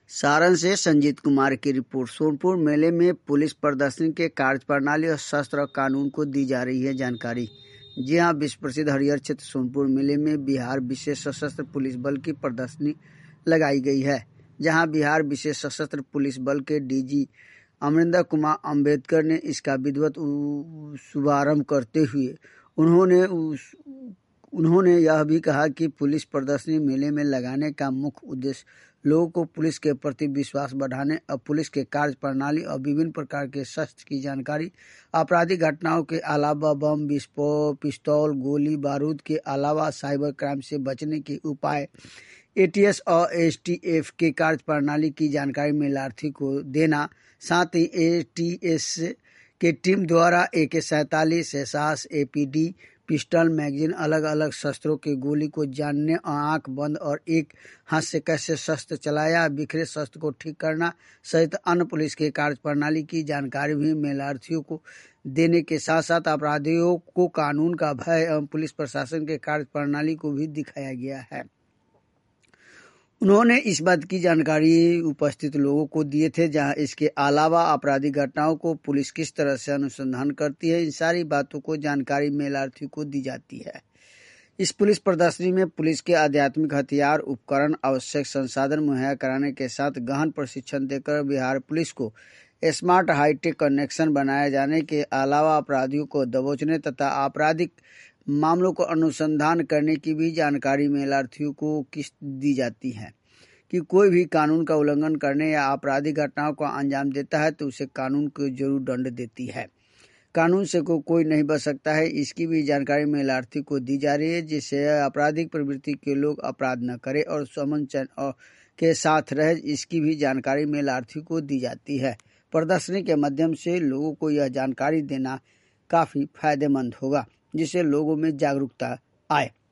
सारण से संजीत कुमार की रिपोर्ट। सोनपुर मेले में पुलिस प्रदर्शनी के कार्यप्रणाली और शस्त्र और कानून को दी जा रही है जानकारी। जी हां, विश्व प्रसिद्ध हरिहर क्षेत्र सोनपुर मेले में बिहार विशेष सशस्त्र पुलिस बल की प्रदर्शनी लगाई गई है, जहां बिहार विशेष सशस्त्र पुलिस बल के डीजी अमरिंदर कुमार अम्बेडकर ने इसका विधिवत शुभारंभ करते हुए उन्होंने यह भी कहा कि पुलिस प्रदर्शनी मेले में लगाने का मुख्य उद्देश्य लोगों को पुलिस के प्रति विश्वास बढ़ाने और पुलिस के कार्य प्रणाली और विभिन्न प्रकार के शस्त्र की जानकारी, आपराधिक घटनाओं के अलावा बम, विस्फोट, पिस्तौल, गोली बारूद के अलावा साइबर क्राइम से बचने के उपाय, एटीएस और एसटीएफ के कार्य प्रणाली की जानकारी मेलार्थी को देना, साथ ही एटीएस के टीम द्वारा AK-47, एसास, APD, पिस्टल, मैगजीन, अलग अलग शस्त्रों के गोली को जानने और आंख बंद और एक हाथ से कैसे शस्त्र चलाया, बिखरे शस्त्र को ठीक करना सहित अन्य पुलिस के कार्य प्रणाली की जानकारी भी मेलार्थियों को देने के साथ साथ अपराधियों को कानून का भय एवं पुलिस प्रशासन के कार्य प्रणाली को भी दिखाया गया है। उन्होंने इस बात की जानकारी उपस्थित लोगों को दिए थे, जहां इसके अलावा आपराधिक घटनाओं को पुलिस किस तरह से अनुसंधान करती है, इन सारी बातों को जानकारी मेलार्थियों को दी जाती है। इस पुलिस प्रदर्शनी में पुलिस के आध्यात्मिक हथियार, उपकरण, आवश्यक संसाधन मुहैया कराने के साथ गहन प्रशिक्षण देकर बिहार पुलिस को स्मार्ट हाईटेक कनेक्शन बनाए जाने के अलावा अपराधियों को दबोचने तथा आपराधिक मामलों को अनुसंधान करने की भी जानकारी मेलार्थियों को दी जाती है कि कोई भी कानून का उल्लंघन करने या आपराधिक घटनाओं को अंजाम देता है तो उसे कानून को जरूर दंड देती है। कानून से कोई नहीं बच सकता है, इसकी भी जानकारी मेलार्थी को दी जा रही है, जिससे आपराधिक प्रवृत्ति के लोग अपराध न करें और अमन चैन के साथ रहे, इसकी भी जानकारी मेलार्थी को दी जाती है। प्रदर्शनी के माध्यम से लोगों को यह जानकारी देना काफी फायदेमंद होगा, जिससे लोगों में जागरूकता आए।